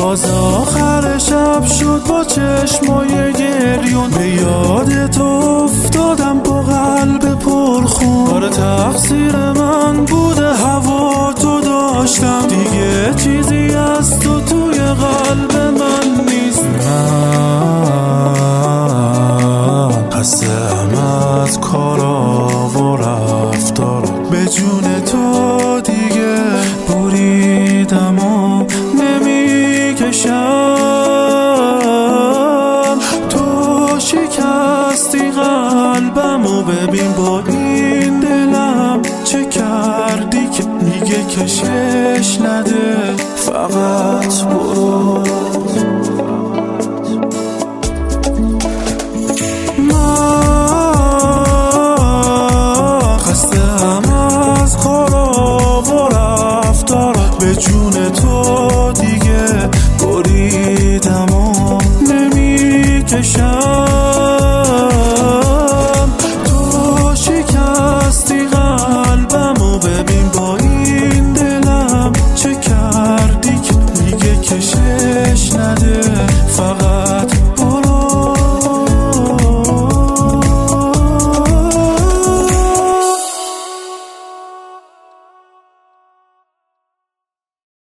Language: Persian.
باز آخر شب شد با چشمای گریون، به یاد تو افتادم با قلب پرخون. آره تقصیر من بوده هوا تو داشتم، دیگه چیزی از تو توی قلب من نیست. من خسته‌ام از کارا و رفتارا، به جون تو دیگه بریدم و نمیکشم. تو شکستی قلبم و ببین با این دلم چه کردی که میگه کشش نده، فقط